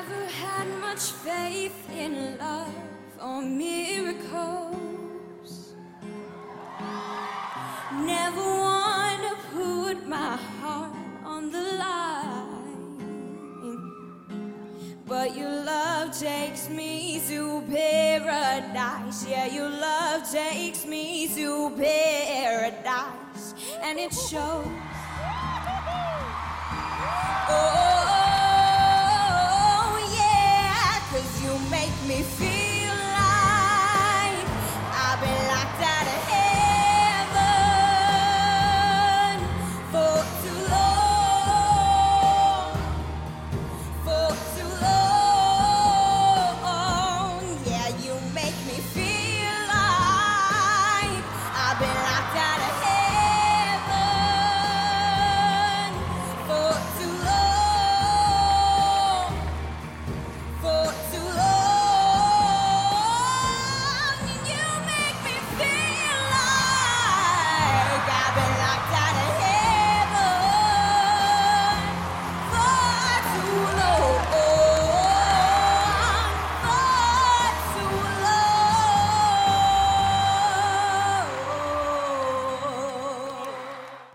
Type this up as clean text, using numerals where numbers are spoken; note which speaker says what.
Speaker 1: never had much faith in love or miracles. Never want to put my heart on the line. But your love takes me to paradise. Yeah, your love takes me to paradise. And it shows. Oh.